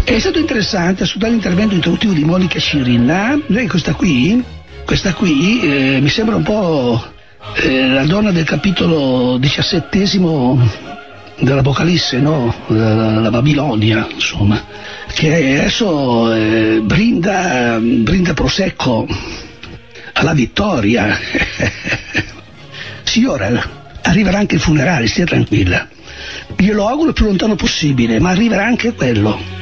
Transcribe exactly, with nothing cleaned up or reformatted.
È stato interessante ascoltare l'intervento introduttivo di Monica Cirinna. Lei questa qui, questa qui eh, mi sembra un po' eh, la donna del capitolo diciassettesimo dell'Apocalisse, no? La, la Babilonia, insomma, che adesso eh, brinda, brinda prosecco alla vittoria. Signora, arriverà anche il funerale, stia tranquilla. Glielo auguro il più lontano possibile, ma arriverà anche quello.